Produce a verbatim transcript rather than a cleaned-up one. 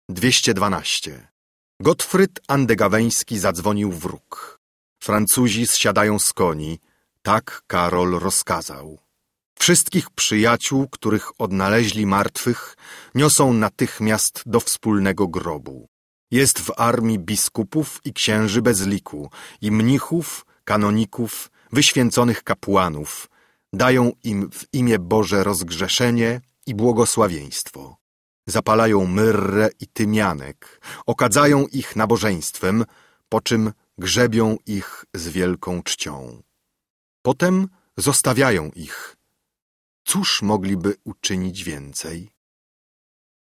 dwieście dwanaście. Gottfryd Andegaweński zadzwonił wróg. Francuzi zsiadają z koni. Tak Karol rozkazał. Wszystkich przyjaciół, których odnaleźli martwych, niosą natychmiast do wspólnego grobu. Jest w armii biskupów i księży bez liku, i mnichów, kanoników, wyświęconych kapłanów. Dają im w imię Boże rozgrzeszenie i błogosławieństwo. Zapalają myrrę i tymianek, okadzają ich nabożeństwem, po czym grzebią ich z wielką czcią. Potem zostawiają ich. Cóż mogliby uczynić więcej?